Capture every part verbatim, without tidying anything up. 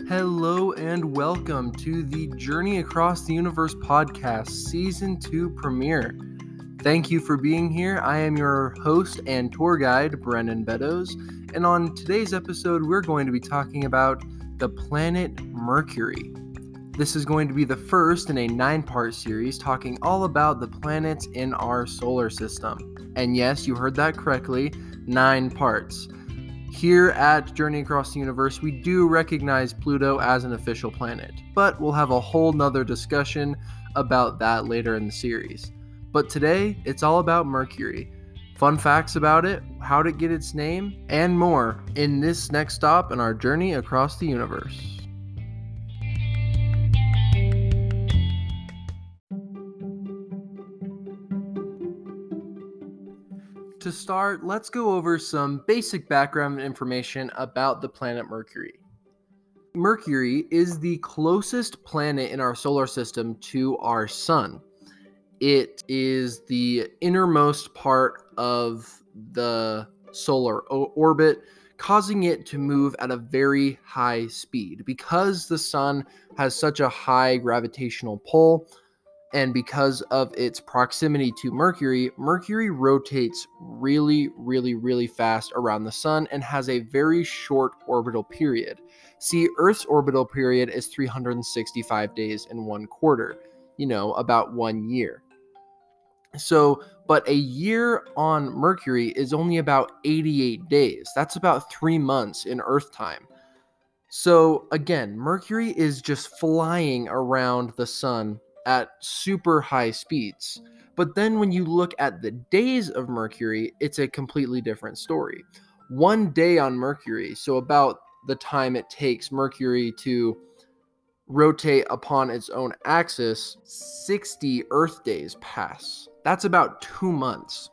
Hello and welcome to the Journey Across the Universe podcast, season two premiere. Thank you for being here. I am your host and tour guide, Brennan Beddoes, and on today's episode, we're going to be talking about the planet Mercury. This is going to be the first in a nine-part series talking all about the planets in our solar system. And yes, you heard that correctly, nine parts. Here at Journey Across the Universe, we do recognize Pluto as an official planet, but we'll have a whole nother discussion about that later in the series. But today, it's all about Mercury. Fun facts about it, how to get its name, and more in this next stop in our journey across the universe. To start, let's go over some basic background information about the planet Mercury. Mercury is the closest planet in our solar system to our sun. It is the innermost part of the solar orbit, causing it to move at a very high speed. Because the sun has such a high gravitational pull, and because of its proximity to Mercury, Mercury rotates really, really, really fast around the sun and has a very short orbital period. See, Earth's orbital period is three hundred sixty-five days and one quarter, you know, about one year. So, but a year on Mercury is only about eighty-eight days. That's about three months in Earth time. So again, Mercury is just flying around the sun at super high speeds. But then when you look at the days of Mercury, it's a completely different story. One day on Mercury, so about the time it takes Mercury to rotate upon its own axis, sixty Earth days pass. That's about two months.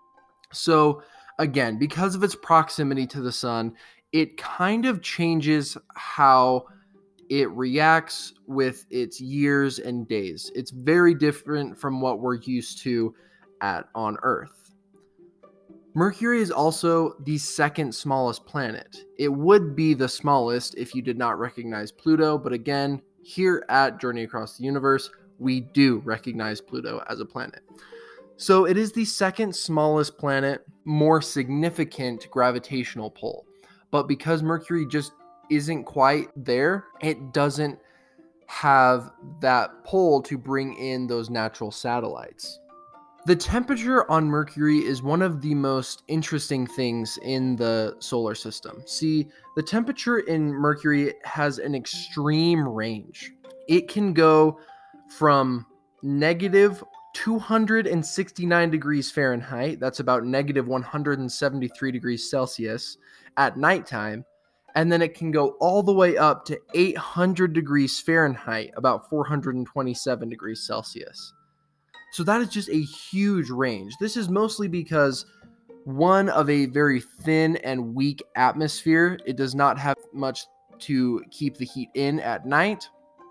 So again, because of its proximity to the sun, it kind of changes how it reacts with its years and days. It's very different from what we're used to at on Earth. Mercury is also the second smallest planet. It would be the smallest if you did not recognize Pluto, but again, here at Journey Across the Universe, we do recognize Pluto as a planet. So it is the second smallest planet, more significant gravitational pull. But because Mercury just isn't quite there, it doesn't have that pull to bring in those natural satellites. The temperature on Mercury is one of the most interesting things in the solar system. See, the temperature in Mercury has an extreme range. It can go from negative two hundred sixty-nine degrees Fahrenheit, that's about negative one hundred seventy-three degrees Celsius at nighttime, and then it can go all the way up to eight hundred degrees Fahrenheit, about four hundred twenty-seven degrees Celsius. So that is just a huge range. This is mostly because, one, of a very thin and weak atmosphere. It does not have much to keep the heat in at night.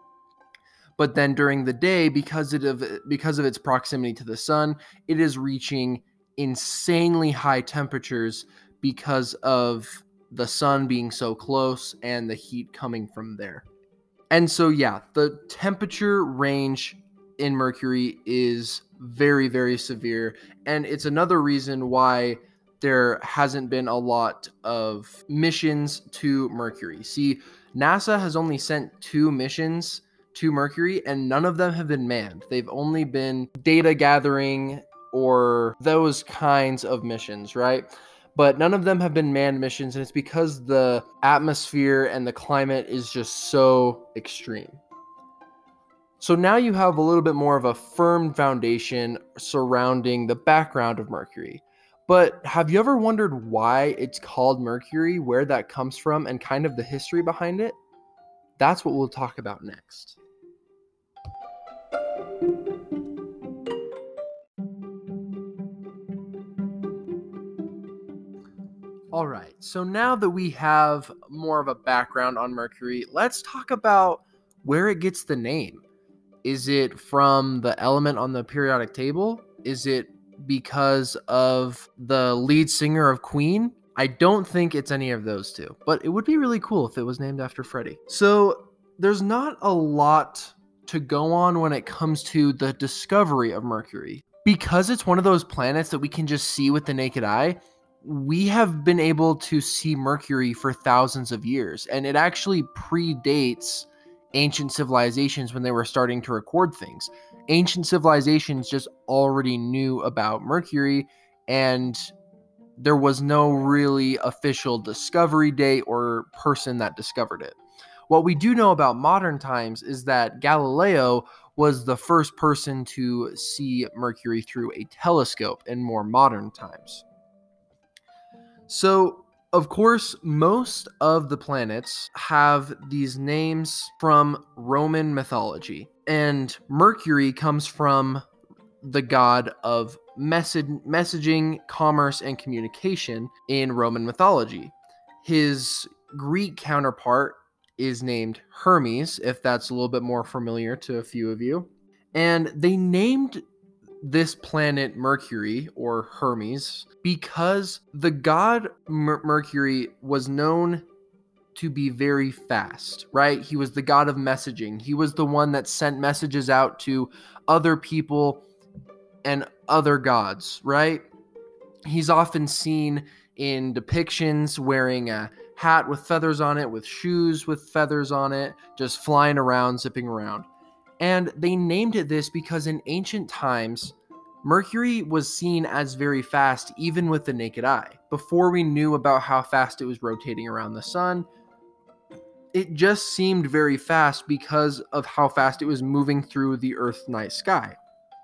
But then during the day, because of, because of its proximity to the sun, it is reaching insanely high temperatures because of the sun being so close and the heat coming from there. And so, yeah, the temperature range in Mercury is very, very severe. And it's another reason why there hasn't been a lot of missions to Mercury. See, NASA has only sent two missions to Mercury, and none of them have been manned. They've only been data gathering or those kinds of missions, right? But none of them have been manned missions, and it's because the atmosphere and the climate is just so extreme. So now you have a little bit more of a firm foundation surrounding the background of Mercury. But have you ever wondered why it's called Mercury, where that comes from, and kind of the history behind it? That's what we'll talk about next. All right, so now that we have more of a background on Mercury, let's talk about where it gets the name. Is it from the element on the periodic table? Is it because of the lead singer of Queen? I don't think it's any of those two, but it would be really cool if it was named after Freddy. So there's not a lot to go on when it comes to the discovery of Mercury. Because it's one of those planets that we can just see with the naked eye, we have been able to see Mercury for thousands of years, and it actually predates ancient civilizations when they were starting to record things. Ancient civilizations just already knew about Mercury, and there was no really official discovery date or person that discovered it. What we do know about modern times is that Galileo was the first person to see Mercury through a telescope in more modern times. So, of course, most of the planets have these names from Roman mythology, and Mercury comes from the god of message, messaging, commerce, and communication in Roman mythology. His Greek counterpart is named Hermes, if that's a little bit more familiar to a few of you. And they named this planet Mercury, or Hermes, because the god Mer- Mercury was known to be very fast, right? He was the god of messaging. He was the one that sent messages out to other people and other gods, right? He's often seen in depictions wearing a hat with feathers on it, with shoes with feathers on it, just flying around, zipping around. And they named it this because in ancient times, Mercury was seen as very fast even with the naked eye. Before we knew about how fast it was rotating around the sun, it just seemed very fast because of how fast it was moving through the Earth's night sky.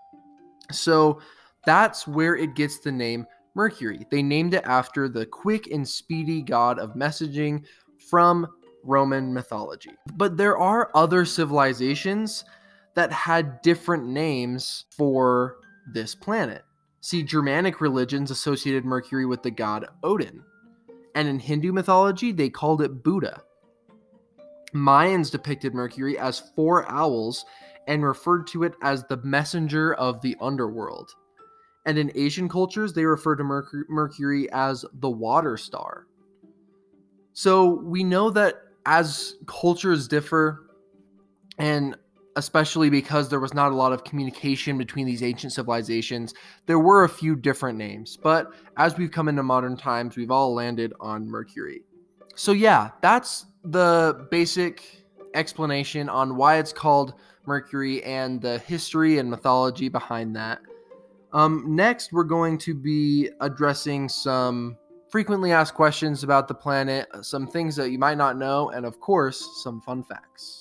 So that's where it gets the name Mercury. They named it after the quick and speedy god of messaging from Roman mythology. But there are other civilizations that had different names for this planet. See, Germanic religions associated Mercury with the god Odin, and in Hindu mythology, they called it Buddha. Mayans depicted Mercury as four owls and referred to it as the messenger of the underworld. And in Asian cultures, they refer to Mercury, Mercury as the water star. So we know that as cultures differ, and especially because there was not a lot of communication between these ancient civilizations, there were a few different names. But as we've come into modern times, we've all landed on Mercury. So yeah, that's the basic explanation on why it's called Mercury and the history and mythology behind that. Um, next, we're going to be addressing some frequently asked questions about the planet, some things that you might not know, and of course, some fun facts.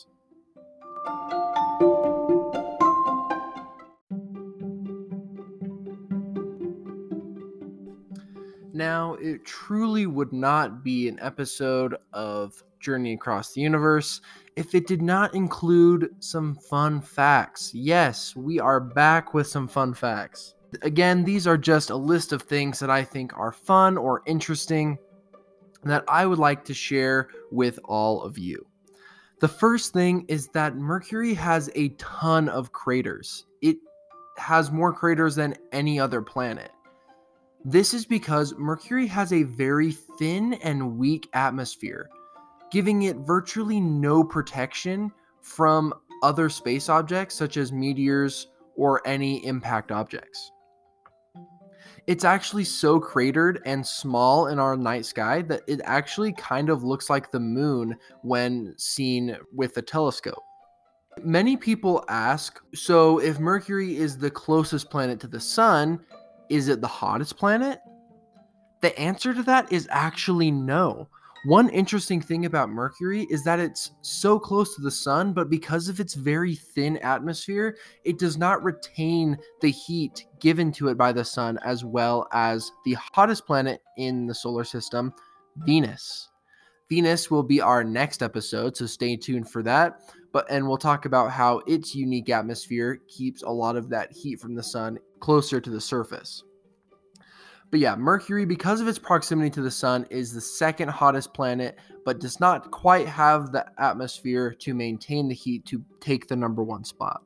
Now, it truly would not be an episode of Journey Across the Universe if it did not include some fun facts. Yes, we are back with some fun facts. Again, these are just a list of things that I think are fun or interesting that I would like to share with all of you. The first thing is that Mercury has a ton of craters. It has more craters than any other planet. This is because Mercury has a very thin and weak atmosphere, giving it virtually no protection from other space objects such as meteors or any impact objects. It's actually so cratered and small in our night sky that it actually kind of looks like the moon when seen with a telescope. Many people ask, so if Mercury is the closest planet to the sun, is it the hottest planet? The answer to that is actually no. One interesting thing about Mercury is that it's so close to the sun, but because of its very thin atmosphere, it does not retain the heat given to it by the sun as well as the hottest planet in the solar system, Venus. Venus will be our next episode, so stay tuned for that. But and we'll talk about how its unique atmosphere keeps a lot of that heat from the sun closer to the surface. But yeah, Mercury, because of its proximity to the sun, is the second hottest planet, but does not quite have the atmosphere to maintain the heat to take the number one spot.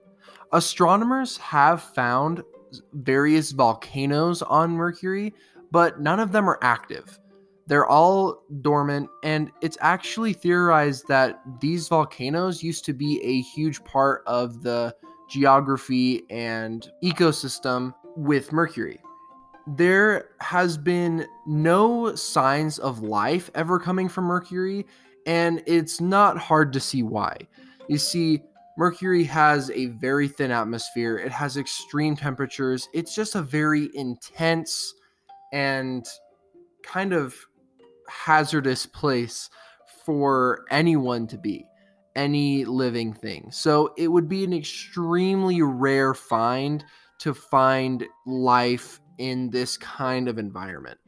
Astronomers have found various volcanoes on Mercury, but none of them are active. They're all dormant, and it's actually theorized that these volcanoes used to be a huge part of the geography and ecosystem with Mercury. There has been no signs of life ever coming from Mercury, and it's not hard to see why. You see, Mercury has a very thin atmosphere, it has extreme temperatures, it's just a very intense and kind of hazardous place for anyone to be, any living thing. So it would be an extremely rare find to find life in this kind of environment.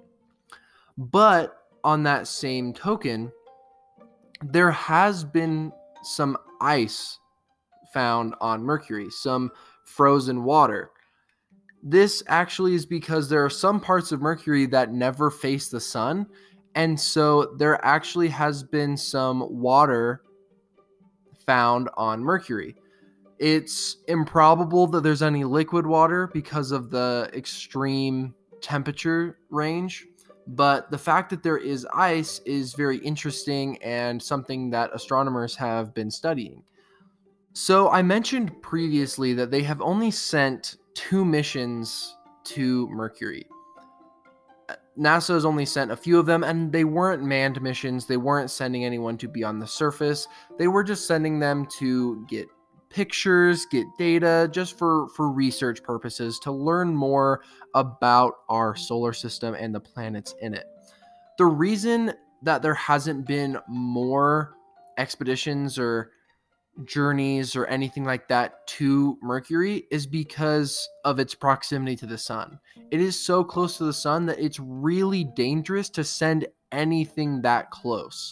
But on that same token, there has been some ice found on Mercury, some frozen water. This actually is because there are some parts of Mercury that never face the sun, and so there actually has been some water found on Mercury. It's improbable that there's any liquid water because of the extreme temperature range, but the fact that there is ice is very interesting and something that astronomers have been studying. So I mentioned previously that they have only sent two missions to Mercury. NASA has only sent a few of them, and they weren't manned missions. They weren't sending anyone to be on the surface. They were just sending them to get pictures, get data, just for, for research purposes, to learn more about our solar system and the planets in it. The reason that there hasn't been more expeditions or journeys or anything like that to Mercury is because of its proximity to the sun. It is so close to the sun that it's really dangerous to send anything that close.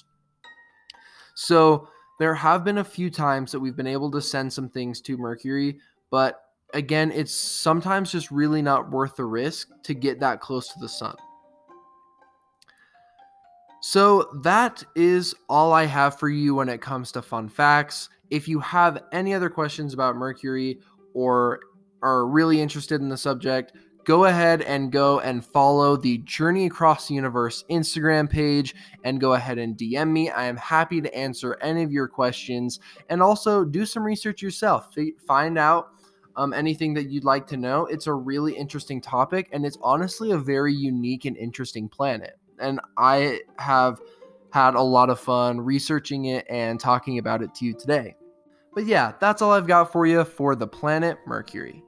So there have been a few times that we've been able to send some things to Mercury, but again, it's sometimes just really not worth the risk to get that close to the sun. So that is all I have for you when it comes to fun facts. If you have any other questions about Mercury or are really interested in the subject, go ahead and go and follow the Journey Across the Universe Instagram page and go ahead and D M me. I am happy to answer any of your questions, and also do some research yourself. Find out um, anything that you'd like to know. It's a really interesting topic, and it's honestly a very unique and interesting planet. And I have had a lot of fun researching it and talking about it to you today. But yeah, that's all I've got for you for the planet Mercury.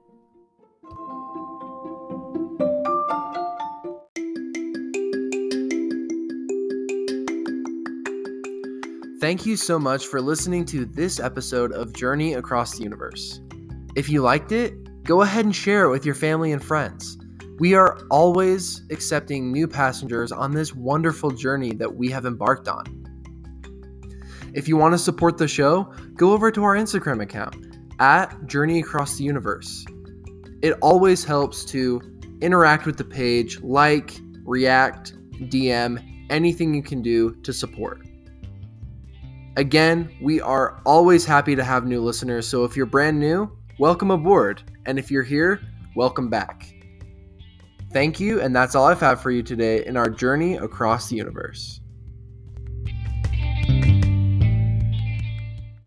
Thank you so much for listening to this episode of Journey Across the Universe. If you liked it, go ahead and share it with your family and friends. We are always accepting new passengers on this wonderful journey that we have embarked on. If you want to support the show, go over to our Instagram account at Journey Across the Universe. It always helps to interact with the page, like, react, D M, anything you can do to support. Again, we are always happy to have new listeners, so if you're brand new, welcome aboard. And if you're here, welcome back. Thank you, and that's all I've had for you today in our journey across the universe.